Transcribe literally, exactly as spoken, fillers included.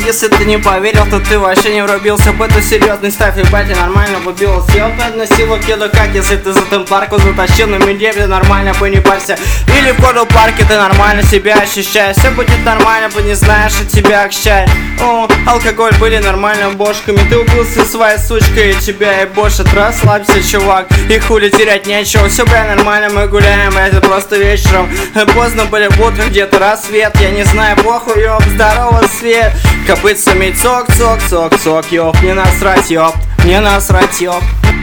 если ты не поверил, то ты вообще не врубился в эту серьезный ставь. Ебать, я нормально побил, съел пять на силу киду. Как если ты за темпларку затащил на медведя, ты нормально бы не парься. Или в коду парке ты нормально себя ощущаешь. Все будет нормально, бы не знаешь, от тебя общай. О, алкоголь были нормально бошками. Ты убился своей сучкой, и тебя и больше. Расслабься, чувак, и хули терять нечего. Все, бля, нормально, мы гуляем, это просто вечером. Поздно были в утро, где-то рассвет. Я не знаю, похуй, ёп, здорово, свет. Копытцами цок, цок, цок, цок, ёп. Мне насрать, ёп, мне насрать, ёп.